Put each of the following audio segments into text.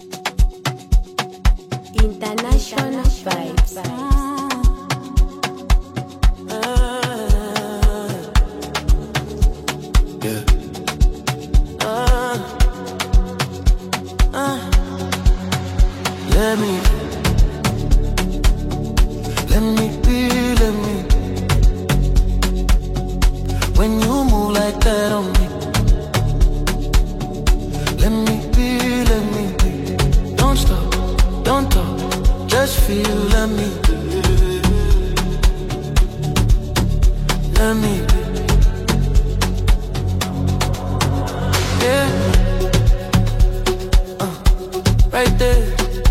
International vibes. Yeah. Let me be, let me. When you move like that on me, let me be. Don't stop, don't talk, just feel, let me be. Let me be. Yeah. Right there.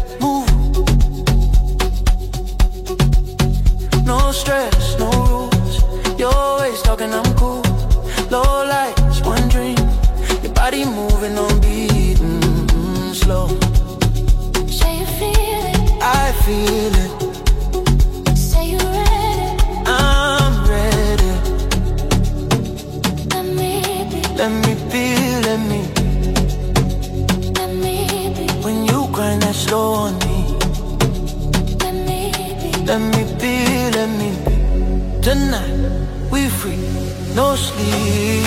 No stress, no rules. You're always talking, I'm cool. Low lights, one dream. Your body moving on beat, slow. Say you feel it. I feel it. Say you ready. I'm ready. Let me be. Let me be, let me. Let me be. When you grind that slow on me. Let me be. Let me be, let me be. Tonight, we free, no sleep.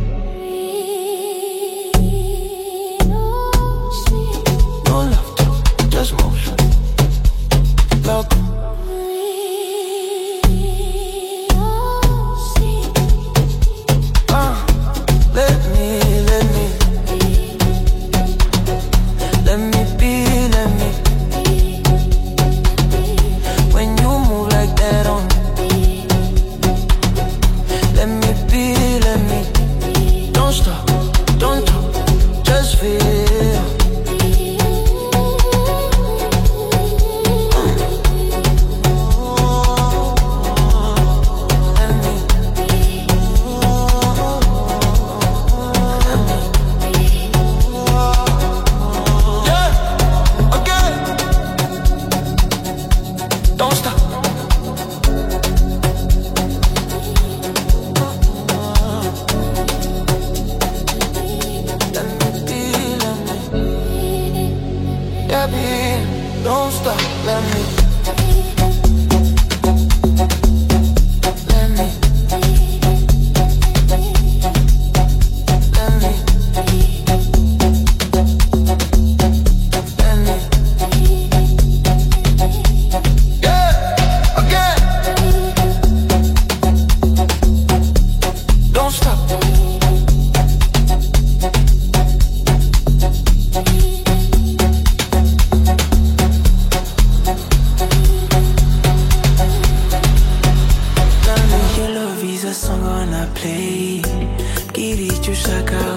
No love talk, just motion. Love. Let me be, let me be. When you move like that on me. Let me be. Don't stop, don't talk, just feel. Don't stop. Let me be, let me. Yeah, be. Don't stop. Let me. Let me. Let me. Let me. Yeah, again. Don't stop. Yellow Visa song on a play. Giri tu saka